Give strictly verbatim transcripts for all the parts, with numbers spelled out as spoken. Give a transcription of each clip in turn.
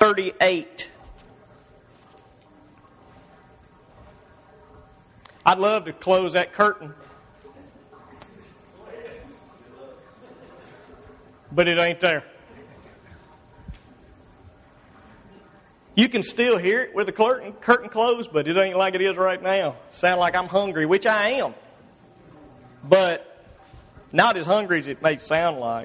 thirty-eight. I'd love to close that curtain, but it ain't there. You can still hear it with the curtain, curtain closed, but it ain't like it is right now. Sound like I'm hungry, which I am, but not as hungry as it may sound like.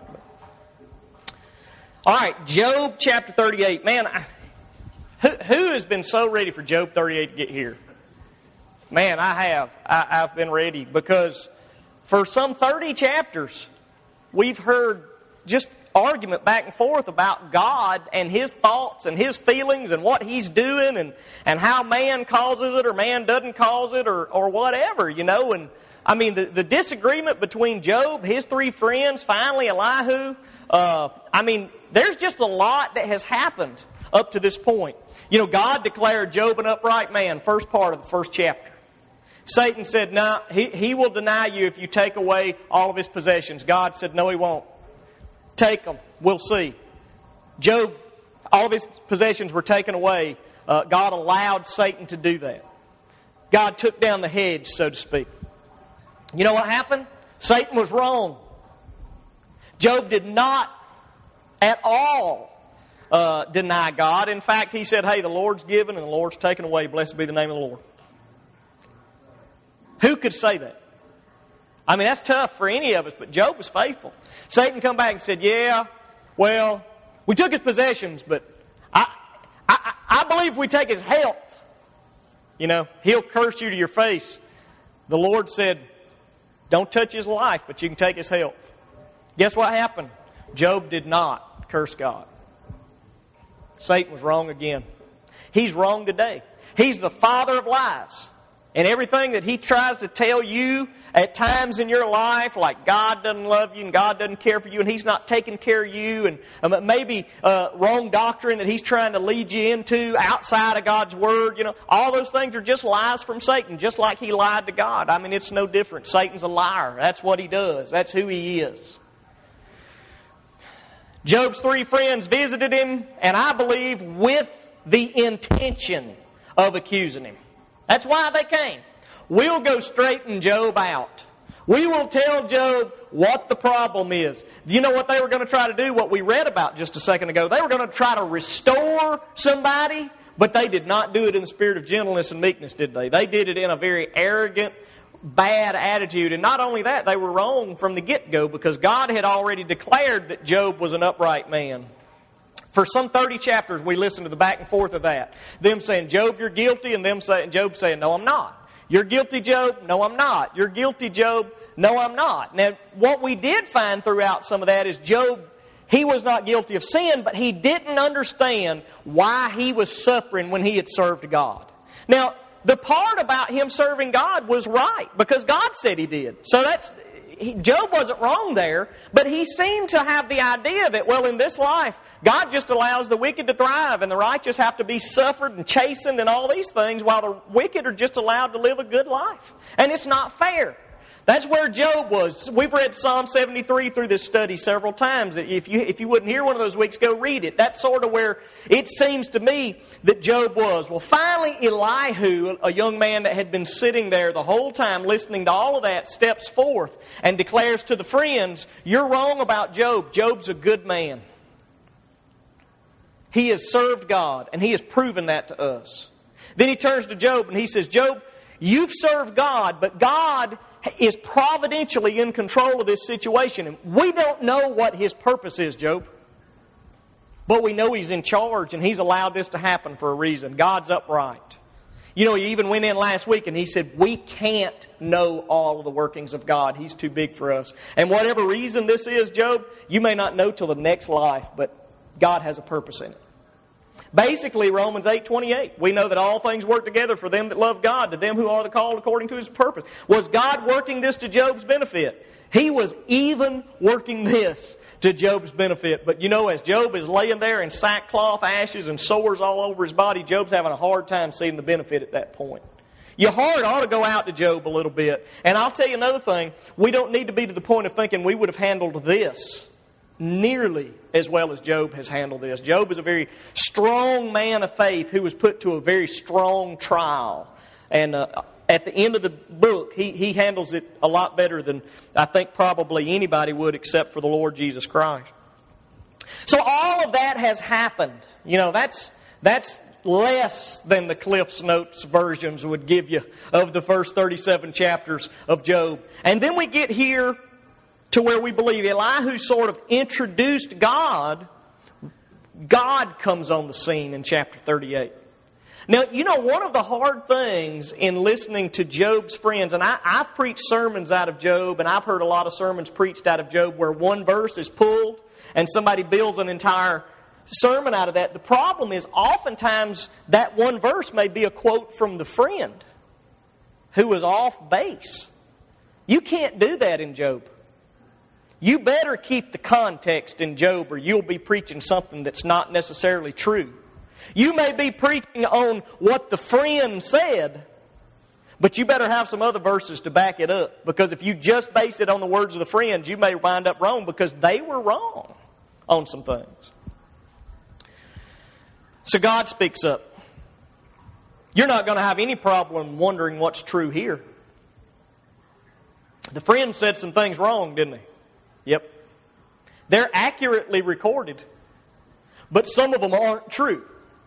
All right, Job chapter thirty-eight. Man, I, who, who has been so ready for Job thirty-eight to get here? Man, I have. I, I've been ready because for some thirty chapters, we've heard just argument back and forth about God and His thoughts and His feelings and what He's doing and, and how man causes it or man doesn't cause it or, or whatever, you know. And I mean, the, the disagreement between Job, his three friends, finally Elihu, uh, I mean, there's just a lot that has happened up to this point. You know, God declared Job an upright man, first part of the first chapter. Satan said, no, nah, he, he will deny you if you take away all of his possessions. God said, no, he won't. Take them. We'll see. Job, all of his possessions were taken away. Uh, God allowed Satan to do that. God took down the hedge, so to speak. You know what happened? Satan was wrong. Job did not at all uh, deny God. In fact, he said, hey, the Lord's given and the Lord's taken away. Blessed be the name of the Lord. Who could say that? I mean, that's tough for any of us, but Job was faithful. Satan come back and said, yeah, well, we took his possessions, but I, I, I believe if we take his health, you know, he'll curse you to your face. The Lord said, don't touch his life, but you can take his health. Guess what happened? Job did not curse God. Satan was wrong again. He's wrong today. He's the father of lies. And everything that he tries to tell you at times in your life, like God doesn't love you and God doesn't care for you and He's not taking care of you, and um, maybe uh, wrong doctrine that he's trying to lead you into outside of God's Word, you know, all those things are just lies from Satan, just like he lied to God. I mean, it's no different. Satan's a liar. That's what he does. That's who he is. Job's three friends visited him, and I believe with the intention of accusing him. That's why they came. We'll go straighten Job out. We will tell Job what the problem is. You know what they were going to try to do? What we read about just a second ago. They were going to try to restore somebody, but they did not do it in the spirit of gentleness and meekness, did they? They did it in a very arrogant, bad attitude. And not only that, they were wrong from the get-go because God had already declared that Job was an upright man. For some thirty chapters, we listened to the back and forth of that. Them saying, Job, you're guilty, and them saying, Job saying, no, I'm not. You're guilty, Job? No, I'm not. You're guilty, Job? No, I'm not. Now, what we did find throughout some of that is Job, he was not guilty of sin, but he didn't understand why he was suffering when he had served God. Now, the part about him serving God was right, because God said he did. So that's... He, Job wasn't wrong there, but he seemed to have the idea that, well, in this life, God just allows the wicked to thrive and the righteous have to be suffered and chastened and all these things while the wicked are just allowed to live a good life. And it's not fair. That's where Job was. We've read Psalm seventy-three through this study several times. If you, if you wouldn't hear one of those weeks, go read it. That's sort of where it seems to me that Job was. Well, finally, Elihu, a young man that had been sitting there the whole time listening to all of that, steps forth and declares to the friends, you're wrong about Job. Job's a good man. He has served God, and he has proven that to us. Then he turns to Job and he says, Job, you've served God, but God is providentially in control of this situation. And we don't know what His purpose is, Job. But we know He's in charge and He's allowed this to happen for a reason. God's upright. You know, He even went in last week and He said, we can't know all of the workings of God. He's too big for us. And whatever reason this is, Job, you may not know till the next life, but God has a purpose in it. Basically, Romans eight twenty-eight, we know that all things work together for them that love God, to them who are the called according to His purpose. Was God working this to Job's benefit? He was even working this to Job's benefit. But you know, as Job is laying there in sackcloth, ashes, and sores all over his body, Job's having a hard time seeing the benefit at that point. Your heart ought to go out to Job a little bit. And I'll tell you another thing, we don't need to be to the point of thinking we would have handled this nearly as well as Job has handled this. Job is a very strong man of faith who was put to a very strong trial. And uh, at the end of the book, he, he handles it a lot better than I think probably anybody would except for the Lord Jesus Christ. So all of that has happened. You know, that's that's less than the Cliff's Notes versions would give you of the first thirty-seven chapters of Job. And then we get here to where we believe Elihu sort of introduced God. God comes on the scene in chapter thirty-eight. Now, you know, one of the hard things in listening to Job's friends, and I, I've preached sermons out of Job, and I've heard a lot of sermons preached out of Job where one verse is pulled and somebody builds an entire sermon out of that. The problem is oftentimes that one verse may be a quote from the friend who was off base. You can't do that in Job. You better keep the context in Job or you'll be preaching something that's not necessarily true. You may be preaching on what the friend said, but you better have some other verses to back it up. Because if you just base it on the words of the friends, you may wind up wrong because they were wrong on some things. So God speaks up. You're not going to have any problem wondering what's true here. The friend said some things wrong, didn't he? Yep. They're accurately recorded, but some of them aren't true.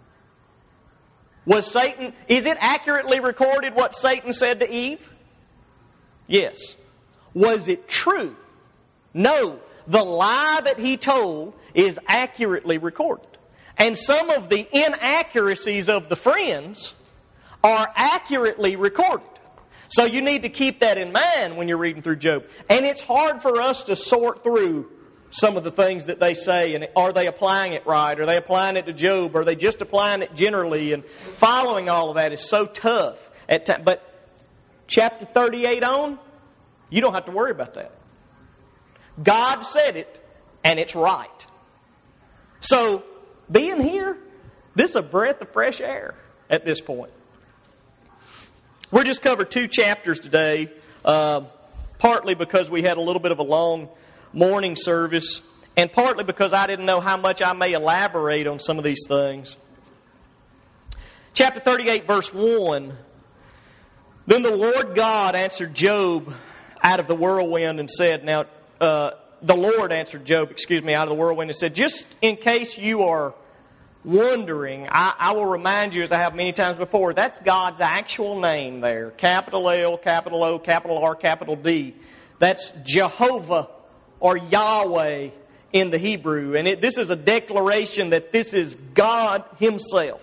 Was Satan, is it accurately recorded what Satan said to Eve? Yes. Was it true? No. The lie that he told is accurately recorded. And some of the inaccuracies of the friends are accurately recorded. So you need to keep that in mind when you're reading through Job. And it's hard for us to sort through some of the things that they say. And are they applying it right? Are they applying it to Job? Are they just applying it generally? And following all of that is so tough at times. But chapter thirty-eight on, you don't have to worry about that. God said it, and it's right. So, being here, this is a breath of fresh air at this point. We're just covered two chapters today, uh, partly because we had a little bit of a long morning service, and partly because I didn't know how much I may elaborate on some of these things. Chapter thirty-eight, verse one. Then the Lord God answered Job out of the whirlwind and said, now, uh, the Lord answered Job, excuse me, out of the whirlwind and said, just in case you are wondering, I, I will remind you, as I have many times before, that's God's actual name there. Capital L, capital O, capital R, capital D. That's Jehovah or Yahweh in the Hebrew. And it, this is a declaration that this is God Himself.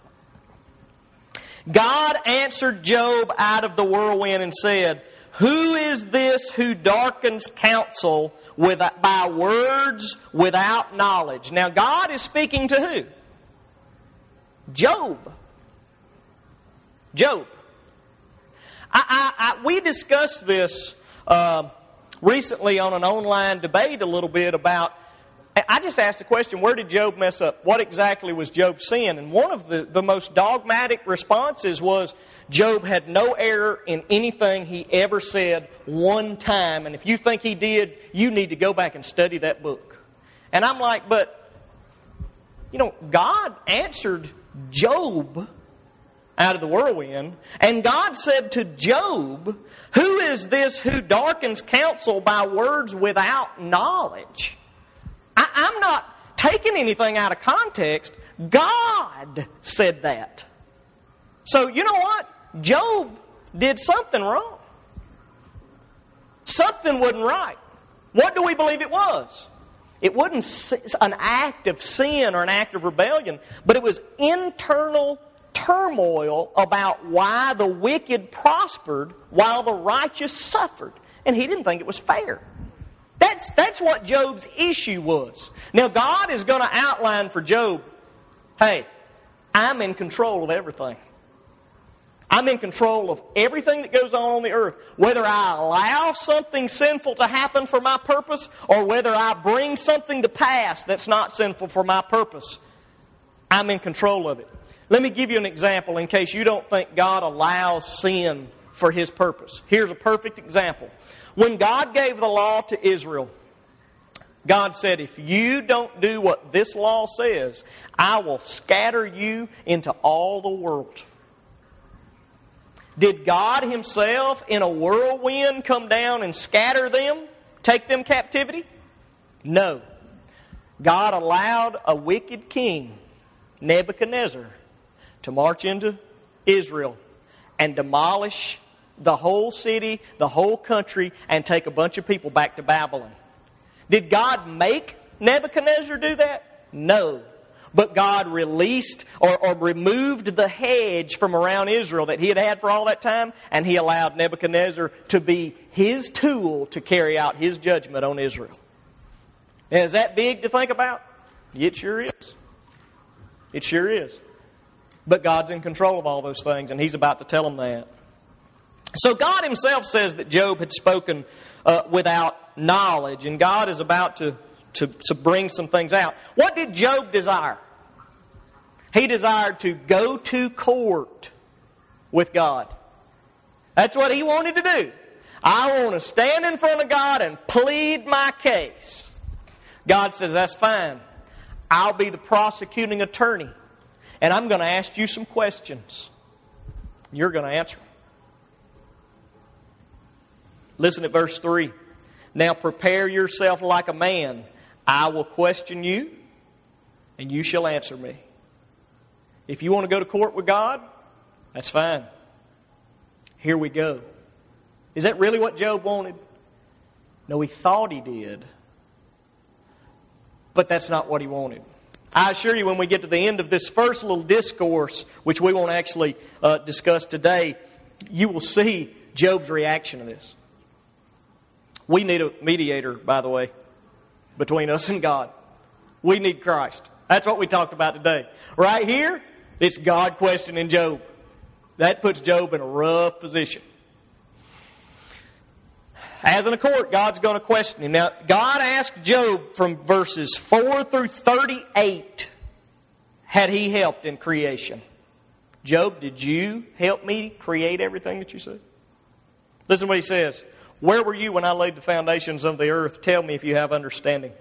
God answered Job out of the whirlwind and said, who is this who darkens counsel with, by words without knowledge? Now God is speaking to who? Job. Job. I, I, I, we discussed this uh, recently on an online debate a little bit about, I just asked the question, where did Job mess up? What exactly was Job's sin? And one of the, the most dogmatic responses was Job had no error in anything he ever said one time. And if you think he did, you need to go back and study that book. And I'm like, but, you know, God answered Job out of the whirlwind. And God said to Job, who is this who darkens counsel by words without knowledge? I, I'm not taking anything out of context. God said that. So, you know what? Job did something wrong. Something wasn't right. What do we believe it was? It wasn't an act of sin or an act of rebellion, but it was internal turmoil about why the wicked prospered while the righteous suffered. And he didn't think it was fair. That's, that's what Job's issue was. Now, God is going to outline for Job, hey, I'm in control of everything. I'm in control of everything that goes on on the earth. Whether I allow something sinful to happen for my purpose or whether I bring something to pass that's not sinful for my purpose, I'm in control of it. Let me give you an example in case you don't think God allows sin for His purpose. Here's a perfect example. When God gave the law to Israel, God said, if you don't do what this law says, I will scatter you into all the world. Did God Himself in a whirlwind come down and scatter them, take them captivity? No. God allowed a wicked king, Nebuchadnezzar, to march into Israel and demolish the whole city, the whole country, and take a bunch of people back to Babylon. Did God make Nebuchadnezzar do that? No. But God released or, or removed the hedge from around Israel that He had had for all that time, and He allowed Nebuchadnezzar to be His tool to carry out His judgment on Israel. Now, is that big to think about? It sure is. It sure is. But God's in control of all those things, and He's about to tell them that. So God Himself says that Job had spoken uh, without knowledge, and God is about to, to, to bring some things out. What did Job desire? He desired to go to court with God. That's what he wanted to do. I want to stand in front of God and plead my case. God says, that's fine. I'll be the prosecuting attorney, and I'm going to ask you some questions. You're going to answer them. Listen at verse three. Now prepare yourself like a man. I will question you, and you shall answer me. If you want to go to court with God, that's fine. Here we go. Is that really what Job wanted? No, he thought he did. But that's not what he wanted. I assure you, when we get to the end of this first little discourse, which we won't actually uh, discuss today, you will see Job's reaction to this. We need a mediator, by the way, between us and God. We need Christ. That's what we talked about today. Right here, it's God questioning Job. That puts Job in a rough position. As in a court, God's going to question him. Now, God asked Job from verses four through thirty-eight, had he helped in creation? Job, did you help me create everything that you see? Listen to what he says. Where were you when I laid the foundations of the earth? Tell me if you have understanding.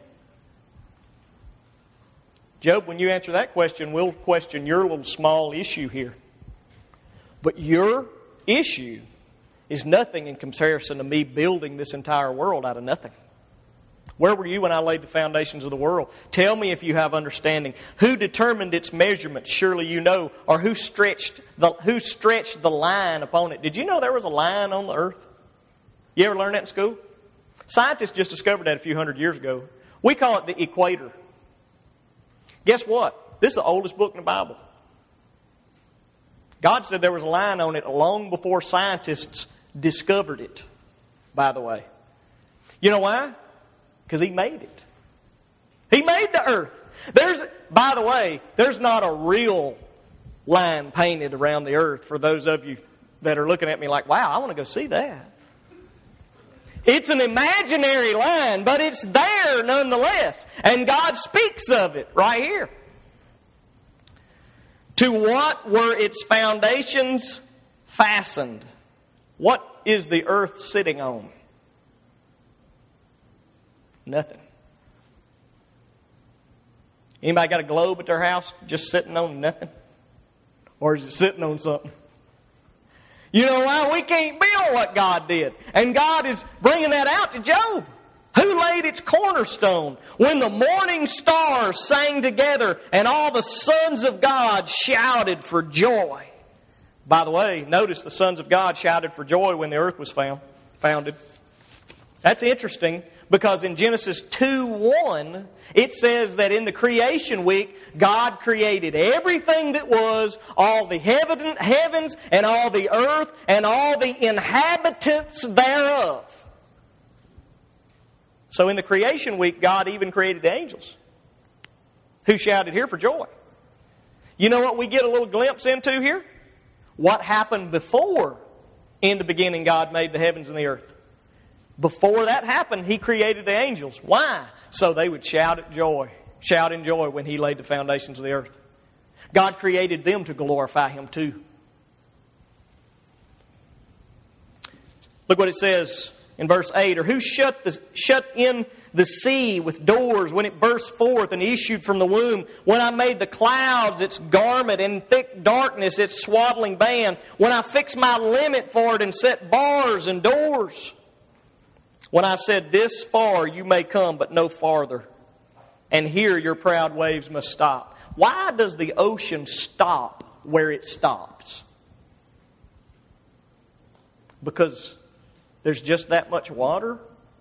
Job, when you answer that question, we'll question your little small issue here. But your issue is nothing in comparison to me building this entire world out of nothing. Where were you when I laid the foundations of the world? Tell me if you have understanding. Who determined its measurement? Surely you know. Or who stretched the, who stretched the line upon it? Did you know there was a line on the earth? You ever learn that in school? Scientists just discovered that a few hundred years ago. We call it the equator. Guess what? This is the oldest book in the Bible. God said there was a line on it long before scientists discovered it, by the way. You know why? Because He made it. He made the earth. There's, by the way, there's not a real line painted around the earth for those of you that are looking at me like, wow, I want to go see that. It's an imaginary line, but it's there nonetheless. And God speaks of it right here. To what were its foundations fastened? What is the earth sitting on? Nothing. Anybody got a globe at their house just sitting on nothing? Or is it sitting on something? You know why? We can't build what God did. And God is bringing that out to Job. Who laid its cornerstone? When the morning stars sang together and all the sons of God shouted for joy. By the way, notice the sons of God shouted for joy when the earth was found, founded. That's interesting because in Genesis two one, it says that in the creation week, God created everything that was, all the heaven, heavens and all the earth and all the inhabitants thereof. So in the creation week, God even created the angels who shouted here for joy. You know what we get a little glimpse into here? What happened before in the beginning God made the heavens and the earth. Before that happened, He created the angels. Why? So they would shout at joy, shout in joy when He laid the foundations of the earth. God created them to glorify Him too. Look what it says in verse eight? Or who shut the, shut in the sea with doors when it burst forth and issued from the womb? When I made the clouds its garment and thick darkness its swaddling band? When I fixed my limit for it and set bars and doors? When I said, this far you may come, but no farther, and here your proud waves must stop. Why does the ocean stop where it stops? Because there's just that much water?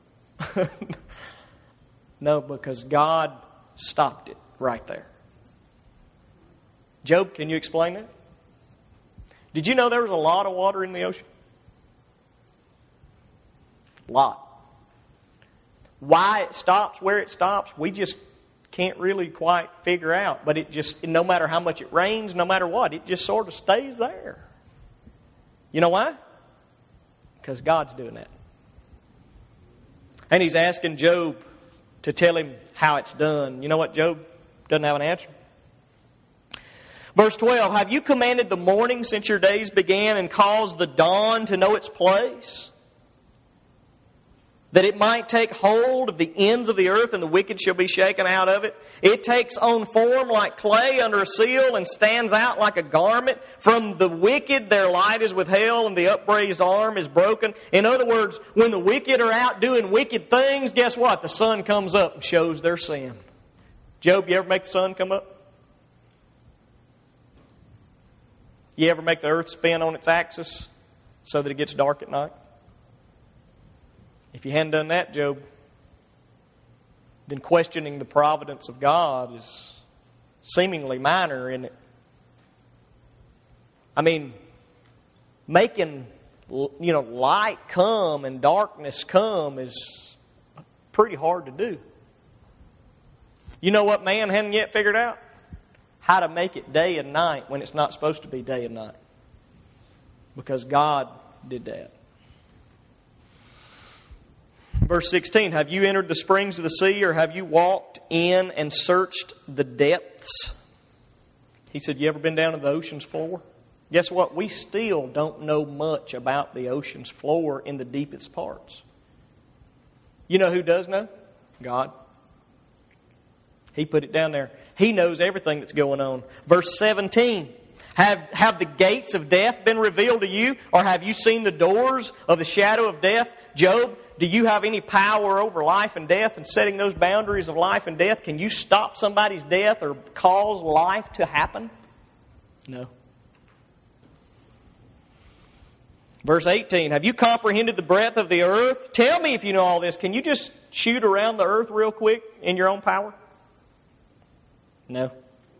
No, because God stopped it right there. Job, can you explain that? Did you know there was a lot of water in the ocean? A lot. Why it stops where it stops, we just can't really quite figure out. But it just, no matter how much it rains, no matter what, it just sort of stays there. You know why? Because God's doing that. And He's asking Job to tell him how it's done. You know what? Job doesn't have an answer. Verse twelve, have you commanded the morning since your days began and caused the dawn to know its place? That it might take hold of the ends of the earth and the wicked shall be shaken out of it. It takes on form like clay under a seal and stands out like a garment. From the wicked their light is withheld and the upraised arm is broken. In other words, when the wicked are out doing wicked things, guess what? The sun comes up and shows their sin. Job, you ever make the sun come up? You ever make the earth spin on its axis so that it gets dark at night? If you hadn't done that, Job, then questioning the providence of God is seemingly minor, isn't it? I mean, making, you know, light come and darkness come is pretty hard to do. You know what man hadn't yet figured out? How to make it day and night when it's not supposed to be day and night. Because God did that. Verse sixteen, have you entered the springs of the sea, or have you walked in and searched the depths? He said, you ever been down to the ocean's floor? Guess what? We still don't know much about the ocean's floor in the deepest parts. You know who does know? God. He put it down there. He knows everything that's going on. Verse seventeen, have, have the gates of death been revealed to you, or have you seen the doors of the shadow of death? Job, do you have any power over life and death and setting those boundaries of life and death? Can you stop somebody's death or cause life to happen? No. Verse eighteen, have you comprehended the breadth of the earth? Tell me if you know all this. Can you just shoot around the earth real quick in your own power? No.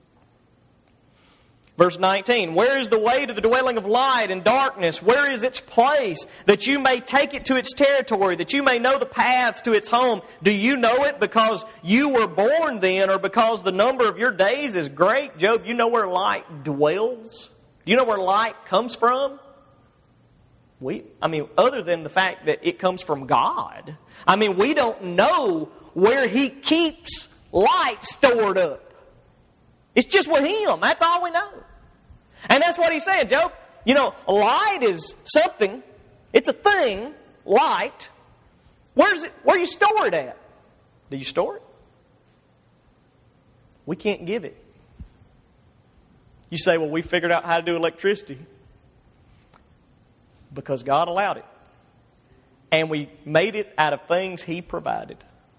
Verse nineteen, where is the way to the dwelling of light and darkness? Where is its place, that you may take it to its territory, that you may know the paths to its home? Do you know it because you were born then, or because the number of your days is great? Job, you know where light dwells? Do you know where light comes from? We, I mean, other than the fact that it comes from God. I mean, we don't know where He keeps light stored up. It's just with Him. That's all we know. And that's what He's saying, Job. You know, light is something. It's a thing, light. Where's it? Where do you store it at? Do you store it? We can't give it. You say, well, we figured out how to do electricity. Because God allowed it. And we made it out of things He provided.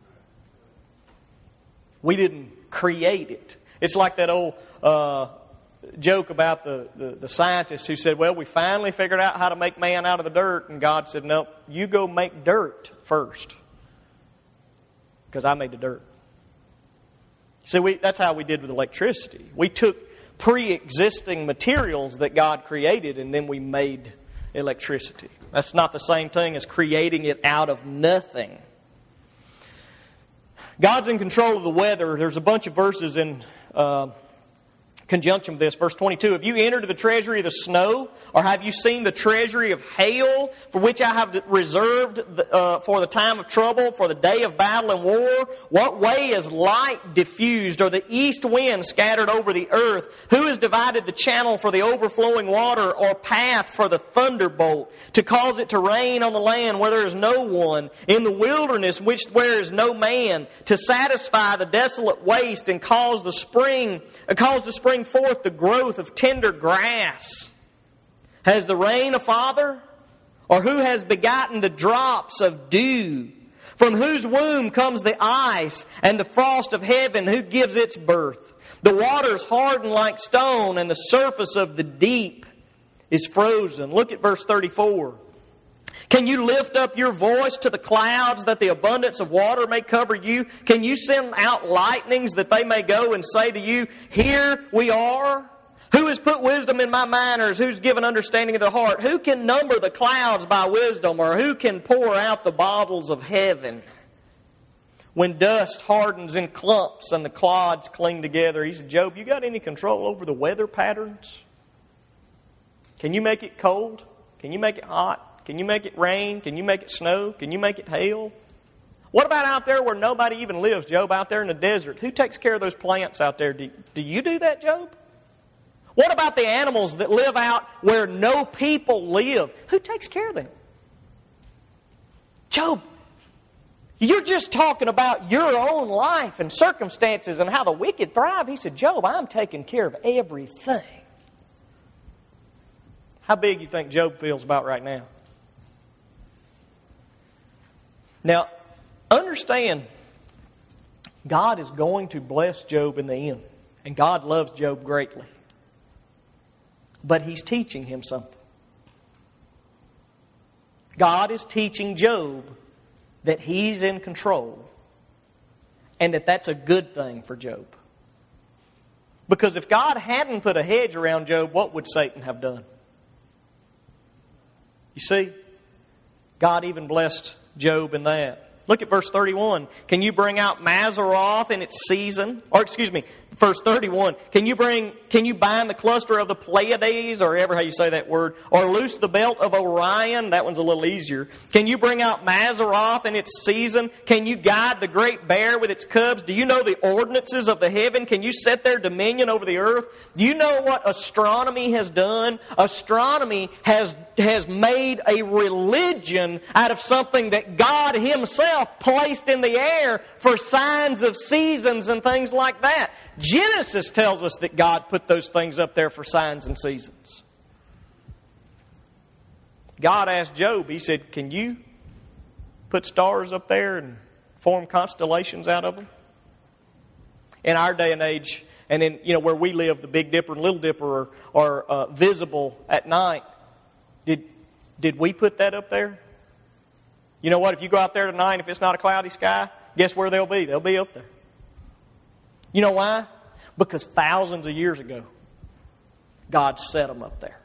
We didn't create it. It's like that old uh, joke about the, the, the scientist who said, well, we finally figured out how to make man out of the dirt. And God said, no, you go make dirt first. Because I made the dirt. See, we, that's how we did with electricity. We took pre-existing materials that God created and then we made electricity. That's not the same thing as creating it out of nothing. God's in control of the weather. There's a bunch of verses in uh, conjunction with this. Verse twenty-two, have you entered the treasury of the snow, or have you seen the treasury of hail, for which I have reserved the, uh, for the time of trouble, for the day of battle and war? What way is light diffused, or the east wind scattered over the earth? Who has divided the channel for the overflowing water, or path for the thunderbolt, to cause it to rain on the land where there is no one, in the wilderness which where is no man, to satisfy the desolate waste, and cause the spring, uh, cause the spring forth the growth of tender grass? Has the rain a father? Or who has begotten the drops of dew? From whose womb comes the ice and the frost of heaven? Who gives its birth? The waters harden like stone, and the surface of the deep is frozen. Look at verse thirty-four. Can you lift up your voice to the clouds, that the abundance of water may cover you? Can you send out lightnings, that they may go and say to you, here we are? Who has put wisdom in my manners? Who's given understanding of the heart? Who can number the clouds by wisdom? Or who can pour out the bottles of heaven? When dust hardens in clumps and the clods cling together. He said, Job, you got any control over the weather patterns? Can you make it cold? Can you make it hot? Can you make it rain? Can you make it snow? Can you make it hail? What about out there where nobody even lives, Job, out there in the desert? Who takes care of those plants out there? Do, do you do that, Job? What about the animals that live out where no people live? Who takes care of them? Job, you're just talking about your own life and circumstances and how the wicked thrive. He said, Job, I'm taking care of everything. How big do you think Job feels about right now? Now, understand, God is going to bless Job in the end. And God loves Job greatly. But He's teaching him something. God is teaching Job that He's in control. And that that's a good thing for Job. Because if God hadn't put a hedge around Job, what would Satan have done? You see, God even blessed Job in that. Look at verse thirty-one. Can you bring out Mazaroth in its season? Or excuse me, verse thirty-one. Can you bring? Can you bind the cluster of the Pleiades, or ever how you say that word, or loose the belt of Orion? That one's a little easier. Can you bring out Mazaroth in its season? Can you guide the great bear with its cubs? Do you know the ordinances of the heaven? Can you set their dominion over the earth? Do you know what astronomy has done? Astronomy has has made a religion out of something that God Himself placed in the air for signs of seasons and things like that. Genesis tells us that God put those things up there for signs and seasons. God asked Job, He said, can you put stars up there and form constellations out of them? In our day and age, and in you know where we live, the Big Dipper and Little Dipper are, are uh, visible at night. Did, did we put that up there? You know what? If you go out there tonight, if it's not a cloudy sky, guess where they'll be? They'll be up there. You know why? Because thousands of years ago, God set them up there.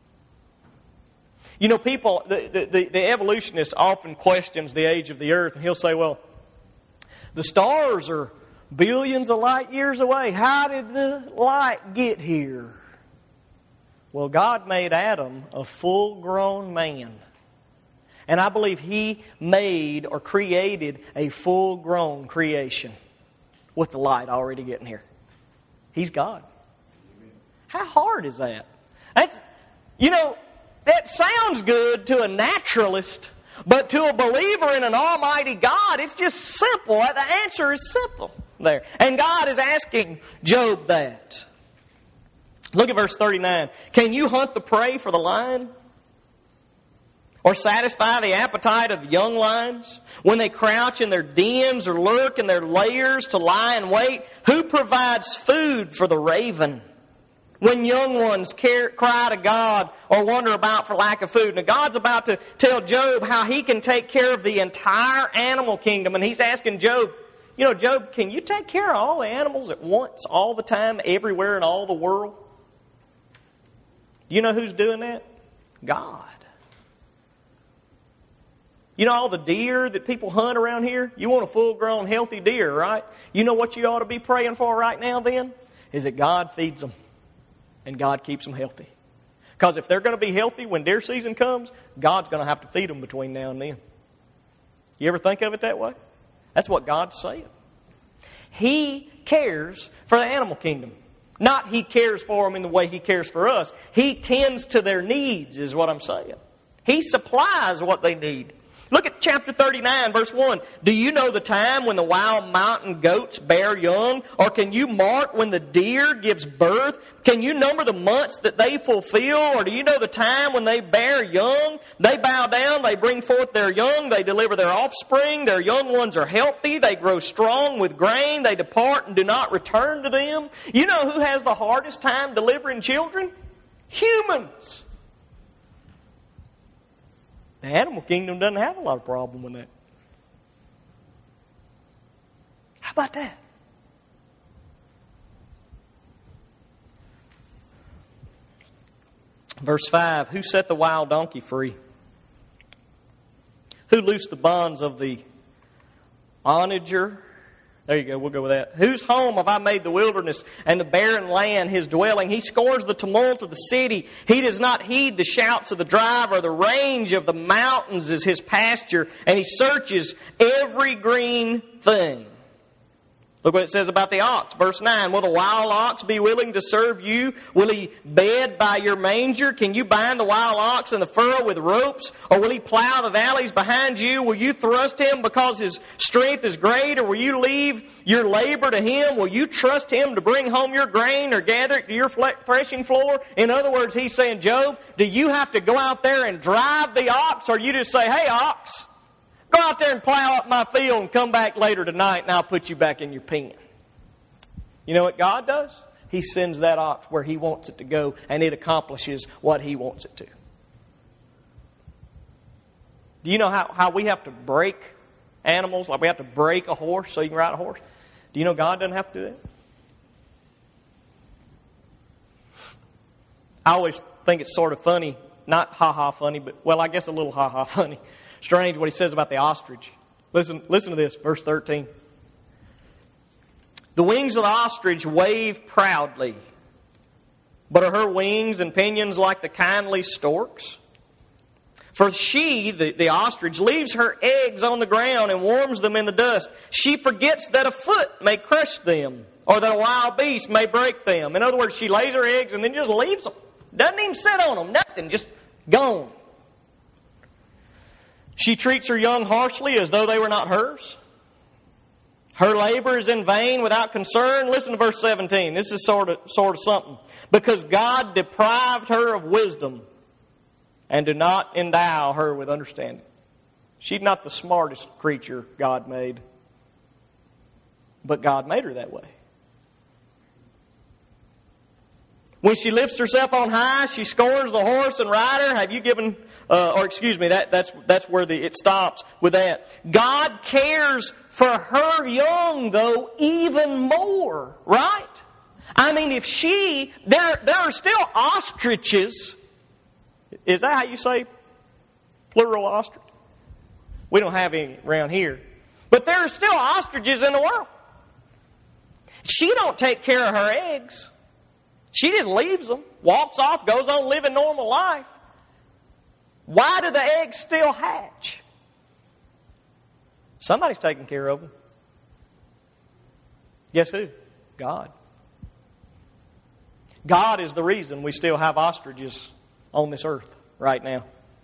You know, people, the, the, the evolutionist often questions the age of the earth, and he'll say, well, the stars are billions of light years away. How did the light get here? Well, God made Adam a full-grown man. And I believe He made or created a full-grown creation with the light already getting here. He's God. How hard is that? That's, you know, that sounds good to a naturalist, but to a believer in an almighty God, it's just simple. The answer is simple there. And God is asking Job that. Look at verse thirty-nine. Can you hunt the prey for the lion? Or satisfy the appetite of young lions? When they crouch in their dens or lurk in their lairs to lie in wait? Who provides food for the raven? When young ones care, cry to God or wander about for lack of food. Now God's about to tell Job how He can take care of the entire animal kingdom. And He's asking Job, you know, Job, can you take care of all the animals at once, all the time, everywhere in all the world? Do you know who's doing that? God. You know all the deer that people hunt around here? You want a full-grown, healthy deer, right? You know what you ought to be praying for right now then? Is that God feeds them. and God keeps them healthy. Because if they're going to be healthy when deer season comes, God's going to have to feed them between now and then. You ever think of it that way? That's what God's saying. He cares for the animal kingdom. Not He cares for them in the way He cares for us. He tends to their needs is what I'm saying. He supplies what they need. Look at chapter thirty-nine, verse one. Do you know the time when the wild mountain goats bear young? Or can you mark when the deer gives birth? Can you number the months that they fulfill? Or do you know the time when they bear young? They bow down, they bring forth their young, they deliver their offspring. Their young ones are healthy, they grow strong with grain, they depart and do not return to them. You know who has the hardest time delivering children? Humans. The animal kingdom doesn't have a lot of problem with that. How about that? Verse five, who set the wild donkey free? Who loosed the bonds of the onager? There you go, we'll go with that. Whose home have I made the wilderness and the barren land his dwelling? He scores the tumult of the city. He does not heed the shouts of the driver. The range of the mountains is his pasture, and he searches every green thing. Look what it says about the ox. Verse nine, will the wild ox be willing to serve you? Will he bed by your manger? Can you bind the wild ox in the furrow with ropes? Or will he plow the valleys behind you? Will you thrust him because his strength is great? Or will you leave your labor to him? Will you trust him to bring home your grain or gather it to your threshing floor? In other words, he's saying, Job, do you have to go out there and drive the ox? Or you just say, hey, ox, go out there and plow up my field and come back later tonight and I'll put you back in your pen. You know what God does? He sends that ox where He wants it to go and it accomplishes what He wants it to. Do you know how, how we have to break animals? Like we have to break a horse so you can ride a horse? Do you know God doesn't have to do that? I always think it's sort of funny. Not ha-ha funny, but, well, I guess a little ha-ha funny. Strange what he says about the ostrich. Listen, listen to this, verse thirteen. The wings of the ostrich wave proudly, but are her wings and pinions like the kindly stork's? For she, the, the ostrich, leaves her eggs on the ground and warms them in the dust. She forgets that a foot may crush them, or that a wild beast may break them. In other words, she lays her eggs and then just leaves them. Doesn't even sit on them, nothing, just gone. She treats her young harshly as though they were not hers. Her labor is in vain without concern. Listen to verse seventeen. This is sort of, sort of something. Because God deprived her of wisdom and did not endow her with understanding. She's not the smartest creature God made. But God made her that way. When she lifts herself on high, she scorns the horse and rider. Have you given, uh, or excuse me, that, that's, that's where the, it stops with that. God cares for her young, though, even more, right? I mean, if she, there, there are still ostriches. Is that how you say plural ostrich? We don't have any around here. But there are still ostriches in the world. She don't take care of her eggs. She just leaves them, walks off, goes on living normal life. Why do the eggs still hatch? Somebody's taking care of them. Guess who? God. God is the reason we still have ostriches on this earth right now.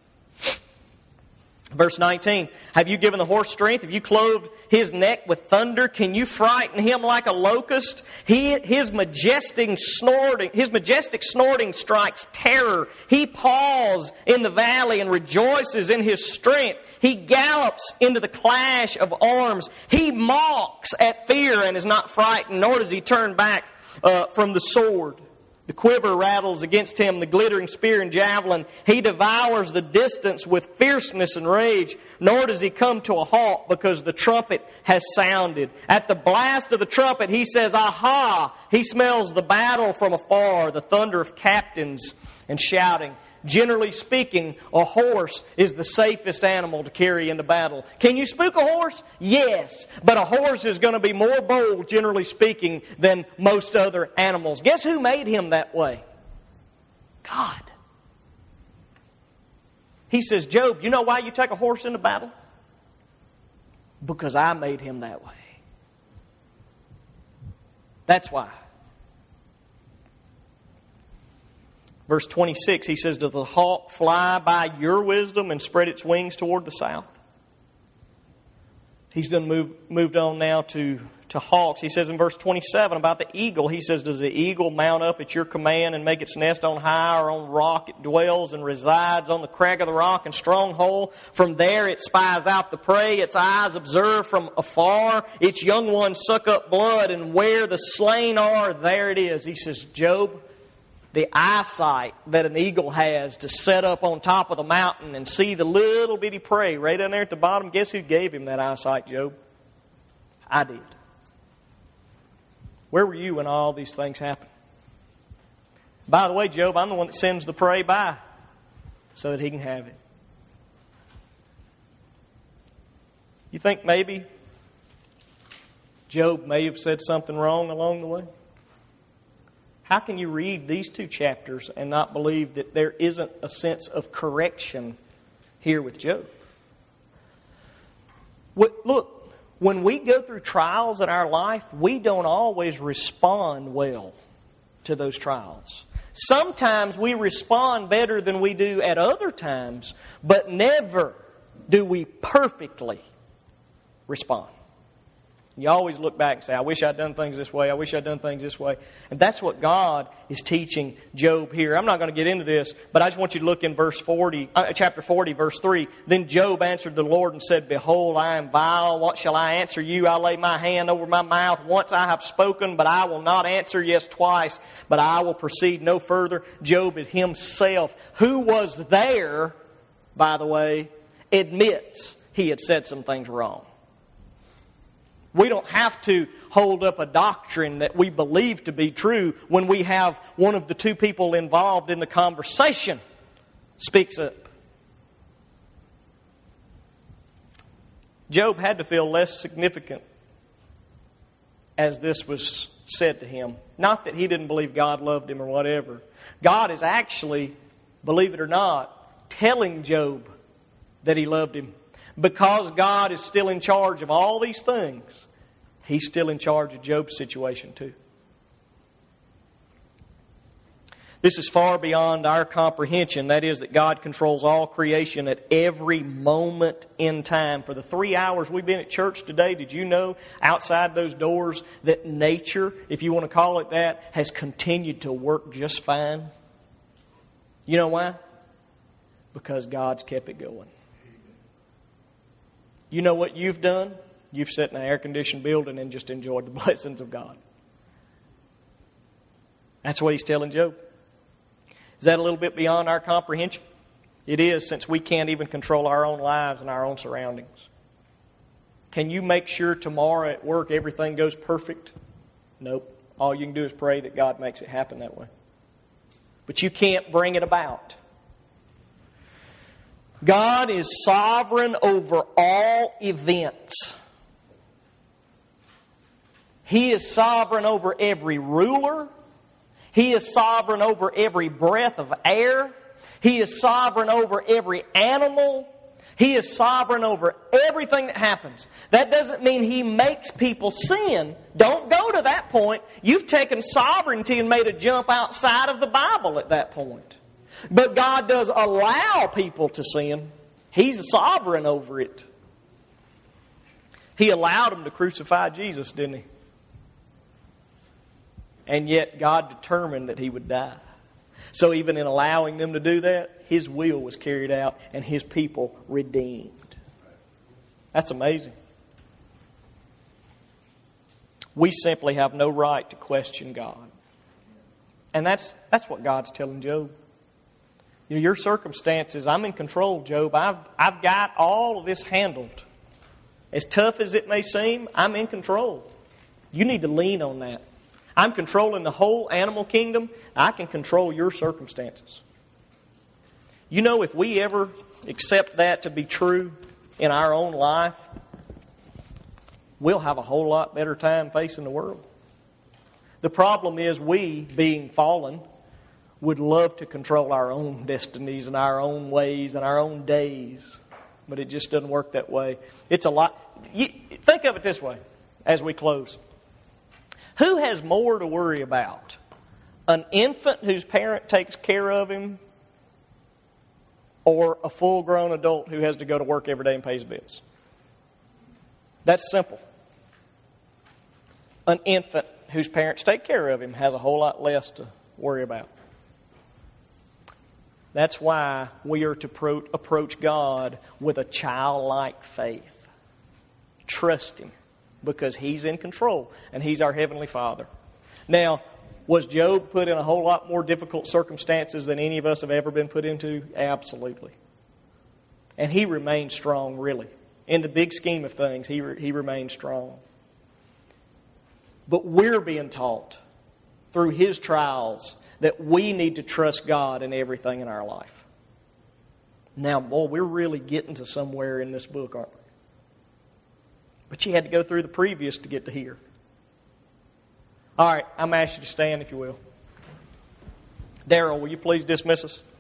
Verse nineteen, have you given the horse strength? Have you clothed his neck with thunder? Can you frighten him like a locust? He, his majestic snorting, his majestic snorting strikes terror. He paws in the valley and rejoices in his strength. He gallops into the clash of arms. He mocks at fear and is not frightened, nor does he turn back uh, from the sword. The quiver rattles against him, the glittering spear and javelin. He devours the distance with fierceness and rage, nor does he come to a halt because the trumpet has sounded. At the blast of the trumpet, he says, aha! He smells the battle from afar, the thunder of captains and shouting. Generally speaking, a horse is the safest animal to carry into battle. Can you spook a horse? Yes. But a horse is going to be more bold, generally speaking, than most other animals. Guess who made him that way? God. He says, Job, you know why you take a horse into battle? Because I made him that way. That's why. Verse twenty-six, he says, does the hawk fly by your wisdom and spread its wings toward the south? He's done move, moved on now to, to hawks. He says in verse twenty-seven about the eagle, he says, does the eagle mount up at your command and make its nest on high or on rock? It dwells and resides on the crag of the rock and stronghold. From there it spies out the prey. Its eyes observe from afar. Its young ones suck up blood, and where the slain are, there it is. He says, Job, the eyesight that an eagle has to set up on top of the mountain and see the little bitty prey right down there at the bottom, guess who gave him that eyesight, Job? I did. Where were you when all these things happened? By the way, Job, I'm the one that sends the prey by so that he can have it. You think maybe Job may have said something wrong along the way? How can you read these two chapters and not believe that there isn't a sense of correction here with Job? Look, when we go through trials in our life, we don't always respond well to those trials. Sometimes we respond better than we do at other times, but never do we perfectly respond. You always look back and say, I wish I'd done things this way. I wish I'd done things this way. And that's what God is teaching Job here. I'm not going to get into this, but I just want you to look in verse forty, uh, chapter forty, verse three. Then Job answered the Lord and said, Behold, I am vile. What shall I answer you? I lay my hand over my mouth. Once I have spoken, but I will not answer. Yes, twice, but I will proceed no further. Job himself, who was there, by the way, admits he had said some things wrong. We don't have to hold up a doctrine that we believe to be true when we have one of the two people involved in the conversation speaks up. Job had to feel less significant as this was said to him. Not that he didn't believe God loved him or whatever. God is actually, believe it or not, telling Job that he loved him. Because God is still in charge of all these things, He's still in charge of Job's situation too. This is far beyond our comprehension. That is, that God controls all creation at every moment in time. For the three hours we've been at church today, did you know outside those doors that nature, if you want to call it that, has continued to work just fine? You know why? Because God's kept it going. You know what you've done? You've sat in an air-conditioned building and just enjoyed the blessings of God. That's what He's telling Job. Is that a little bit beyond our comprehension? It is, since we can't even control our own lives and our own surroundings. Can you make sure tomorrow at work everything goes perfect? Nope. All you can do is pray that God makes it happen that way. But you can't bring it about. God is sovereign over all events. He is sovereign over every ruler. He is sovereign over every breath of air. He is sovereign over every animal. He is sovereign over everything that happens. That doesn't mean He makes people sin. Don't go to that point. You've taken sovereignty and made a jump outside of the Bible at that point. But God does allow people to sin. He's sovereign over it. He allowed them to crucify Jesus, didn't He? And yet God determined that He would die. So even in allowing them to do that, His will was carried out and His people redeemed. That's amazing. We simply have no right to question God. And that's that's what God's telling Job. You know, your circumstances, I'm in control, Job. I've, I've got all of this handled. As tough as it may seem, I'm in control. You need to lean on that. I'm controlling the whole animal kingdom. I can control your circumstances. You know, if we ever accept that to be true in our own life, we'll have a whole lot better time facing the world. The problem is we, being fallen, would love to control our own destinies and our own ways and our own days. But it just doesn't work that way. It's a lot. You, think of it this way as we close. Who has more to worry about? An infant whose parent takes care of him, or a full-grown adult who has to go to work every day and pays bills? That's simple. An infant whose parents take care of him has a whole lot less to worry about. That's why we are to pro- approach God with a childlike faith. Trust Him, because He's in control and He's our Heavenly Father. Now, was Job put in a whole lot more difficult circumstances than any of us have ever been put into? Absolutely. And he remained strong, really. In the big scheme of things, he, re- he remained strong. But we're being taught through his trials that we need to trust God in everything in our life. Now, boy, we're really getting to somewhere in this book, aren't we? But you had to go through the previous to get to here. All right, I'm going to ask you to stand if you will. Darrell, will you please dismiss us?